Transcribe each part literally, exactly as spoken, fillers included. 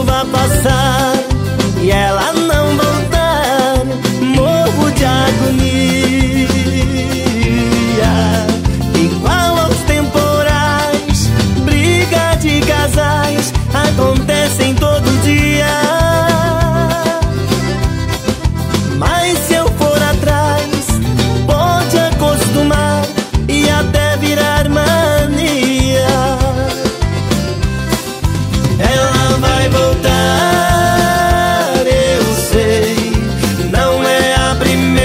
chuva passar e ela não voltar, morro de agonia. Igual aos temporais, briga de casais acontecem todo dia. Mas se eu for atrás, pode acostumar e até virar mania. Ela vai voltar, eu sei, não é a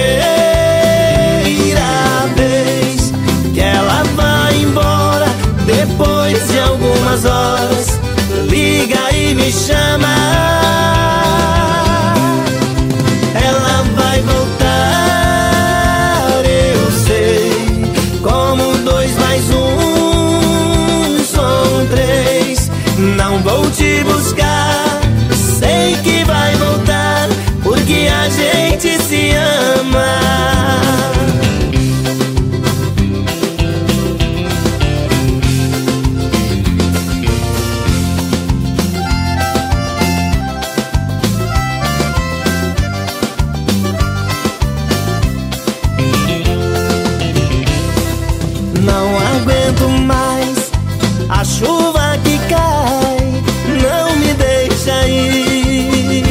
primeira vez que ela vai embora. Depois de algumas horas, liga e me chama. Ela vai voltar, eu sei, como dois mais um são três. Não vou te buscar, sei que vai voltar, porque a gente se ama. Não aguento mais a chuva que cai, não me deixa ir.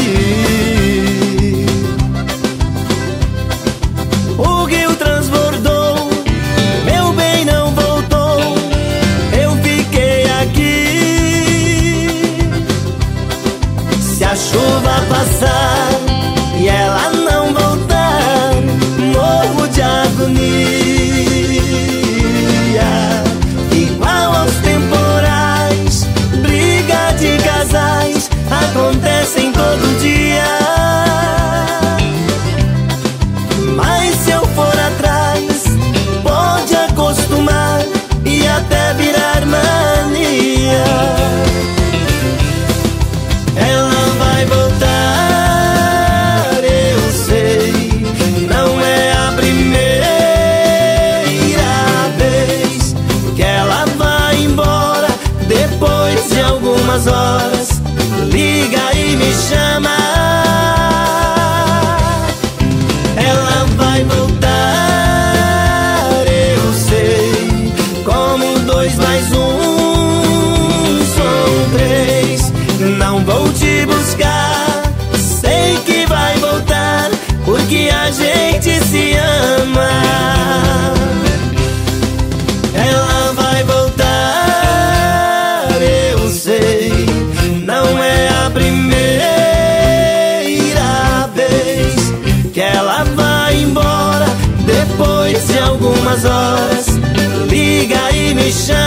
O rio transbordou, meu bem não voltou, eu fiquei aqui. Se a chuva passar e ela não voltar, morro de agonia. Acontecem todo dia. Mas se eu for atrás, pode acostumar e até virar mania. Ela vai voltar, eu sei, não é a primeira vez que ela vai embora. Depois de algumas horas, liga e me chama. Ela vai voltar, eu sei, como dois mais um são três. Não vou te buscar, sei que vai voltar, porque a gente se ama. Ela vai voltar, eu sei, não é a primeira vez que ela vai embora. Depois de algumas horas, liga e me chama.